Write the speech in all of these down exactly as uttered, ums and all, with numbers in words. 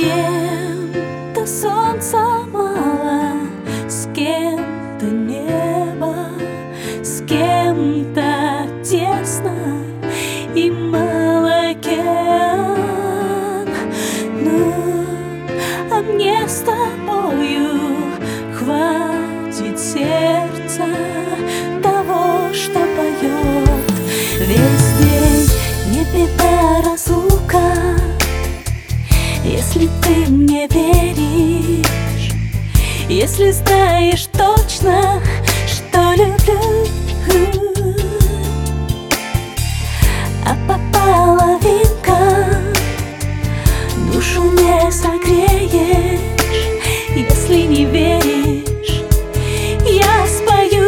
кем-то солнца мало, с кем-то небо, с кем-то тесно и мало кем. Ну, а мне с тобою хватит сердца того, что поет весь день. Не беда разлука, если ты мне веришь, если знаешь точно, что люблю. А по половинкам душу не согреешь, если не веришь, я спою.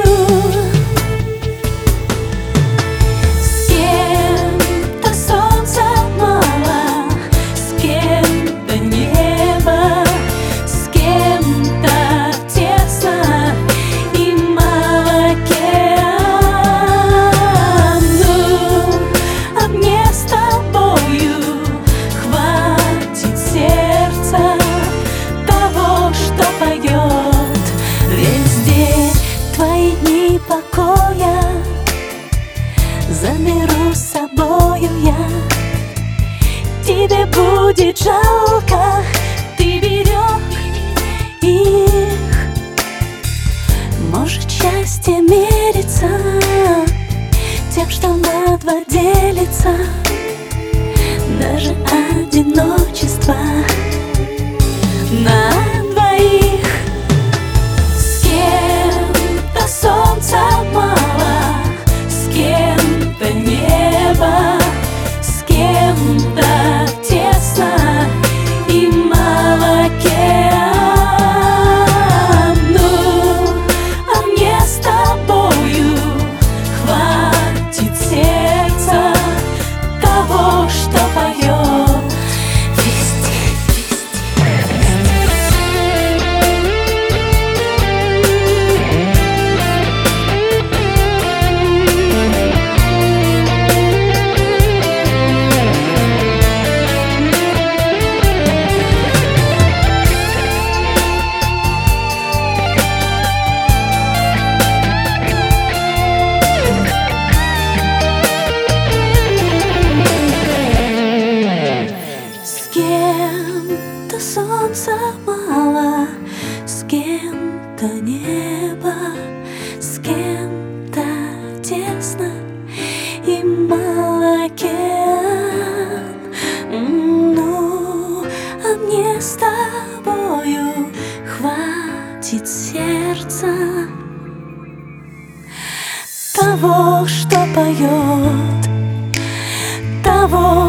С кем-то солнца мало, с кем-то небо, с кем-то тесно и мало кем. Ну, а мне с тобою хватит сердца того, что поет весь день. Твои дни покоя заберу с собою я. Тебе будет жалко, ты берег их. Может, счастье мерится тем, что на два делится, даже одиночество на двоих. С кем-то солнца мало, с кем-то небо, с кем-то тесно и мало кем. Ну, а мне с тобою хватит сердца того, что поет везде, с кем-то солнца мало, с кем-то небо, с кем-то тесно и мало кем. Ну, а мне с тобою хватит сердца того, что поет, того,